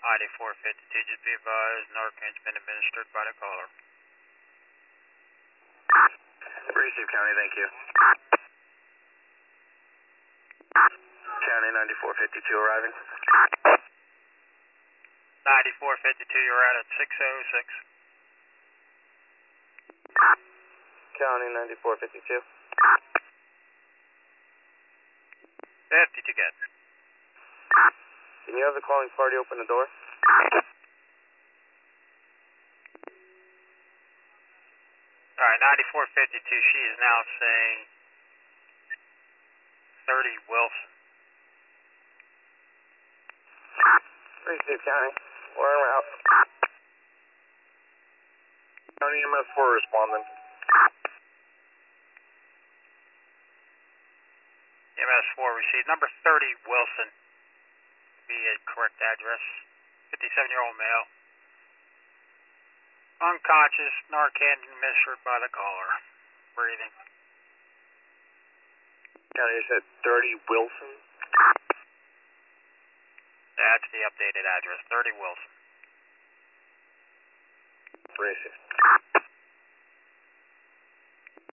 ID 452, just be advised, Narcan's been administered by the caller. Receive County, thank you. County 9452 arriving. 9452, you're out at 606. County 9452. 50 to get. Can you have the calling party open the door? Alright, 9452, she is now saying 30 Wilson. Receive County. We're en route. County MS4 responding. MS4 received. Number 30 Wilson. Be a correct address. 57-year-old male. Unconscious, Narcan administered by the caller. Breathing. County, you said 30 Wilson? That's the updated address. 30 Wilson. Receive.